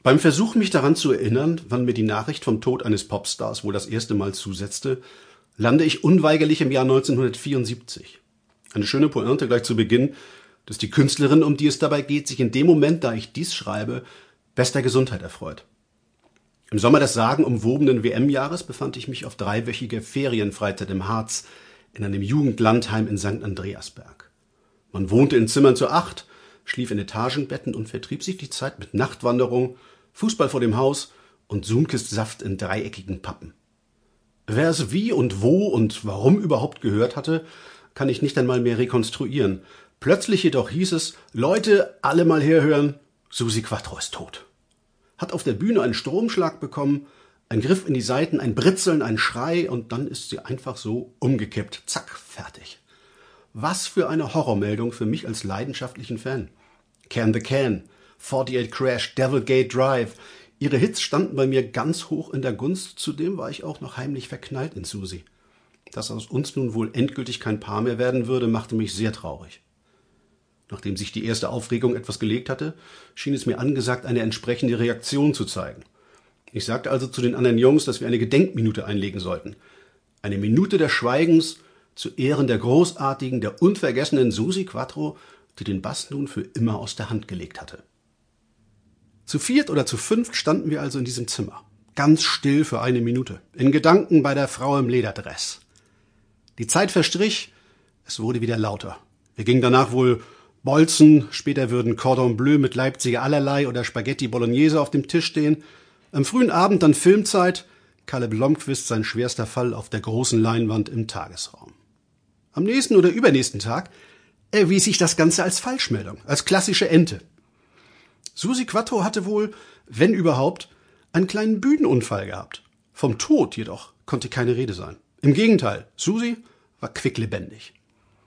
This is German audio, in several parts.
Beim Versuch, mich daran zu erinnern, wann mir die Nachricht vom Tod eines Popstars wohl das erste Mal zusetzte, lande ich unweigerlich im Jahr 1974. Eine schöne Pointe gleich zu Beginn, dass die Künstlerin, um die es dabei geht, sich in dem Moment, da ich dies schreibe, bester Gesundheit erfreut. Im Sommer des sagenumwobenen WM-Jahres befand ich mich auf 3-wöchiger Ferienfreizeit im Harz in einem Jugendlandheim in St. Andreasberg. Man wohnte in Zimmern zu 8, schlief in Etagenbetten und vertrieb sich die Zeit mit Nachtwanderung, Fußball vor dem Haus und Sunkist-Saft in dreieckigen Pappen. Wer es wie und wo und warum überhaupt gehört hatte, kann ich nicht einmal mehr rekonstruieren. Plötzlich jedoch hieß es: Leute, alle mal herhören, Susi Quatro ist tot. Hat auf der Bühne einen Stromschlag bekommen, ein Griff in die Seiten, ein Britzeln, ein Schrei und dann ist sie einfach so umgekippt. Zack, fertig. Was für eine Horrormeldung für mich als leidenschaftlichen Fan. Can the Can, 48 Crash, Devilgate Drive. Ihre Hits standen bei mir ganz hoch in der Gunst, zudem war ich auch noch heimlich verknallt in Susi. Dass aus uns nun wohl endgültig kein Paar mehr werden würde, machte mich sehr traurig. Nachdem sich die erste Aufregung etwas gelegt hatte, schien es mir angesagt, eine entsprechende Reaktion zu zeigen. Ich sagte also zu den anderen Jungs, dass wir eine Gedenkminute einlegen sollten. Eine Minute des Schweigens zu Ehren der großartigen, der unvergessenen Susi Quatro, die den Bass nun für immer aus der Hand gelegt hatte. Zu 4 oder zu 5 standen wir also in diesem Zimmer. Ganz still für eine Minute. In Gedanken bei der Frau im Lederdress. Die Zeit verstrich, es wurde wieder lauter. Wir gingen danach wohl bolzen, später würden Cordon Bleu mit Leipziger Allerlei oder Spaghetti Bolognese auf dem Tisch stehen. Am frühen Abend dann Filmzeit, Kalle Blomqvist sein schwerster Fall auf der großen Leinwand im Tagesraum. Am nächsten oder übernächsten Tag erwies sich das Ganze als Falschmeldung, als klassische Ente. Susi Quatro hatte wohl, wenn überhaupt, einen kleinen Bühnenunfall gehabt. Vom Tod jedoch konnte keine Rede sein. Im Gegenteil, Susi war quicklebendig.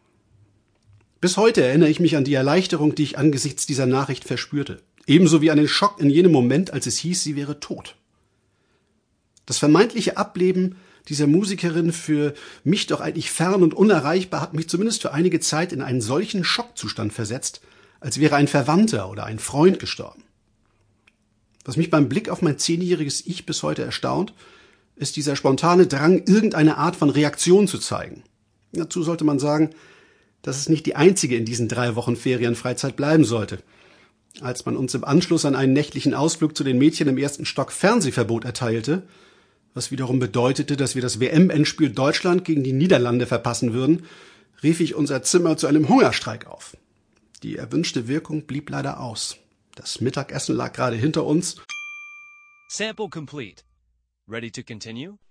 Bis heute erinnere ich mich an die Erleichterung, die ich angesichts dieser Nachricht verspürte. Ebenso wie an den Schock in jenem Moment, als es hieß, sie wäre tot. Das vermeintliche Ableben dieser Musikerin, für mich doch eigentlich fern und unerreichbar, hat mich zumindest für einige Zeit in einen solchen Schockzustand versetzt, als wäre ein Verwandter oder ein Freund gestorben. Was mich beim Blick auf mein 10-jähriges Ich bis heute erstaunt, ist dieser spontane Drang, irgendeine Art von Reaktion zu zeigen. Dazu sollte man sagen, dass es nicht die einzige in diesen 3 Wochen Ferienfreizeit bleiben sollte. Als man uns im Anschluss an einen nächtlichen Ausflug zu den Mädchen im 1. Stock Fernsehverbot erteilte, was wiederum bedeutete, dass wir das WM-Endspiel Deutschland gegen die Niederlande verpassen würden, rief ich unser Zimmer zu einem Hungerstreik auf. Die erwünschte Wirkung blieb leider aus. Das Mittagessen lag gerade hinter uns. Sample complete. Ready to continue?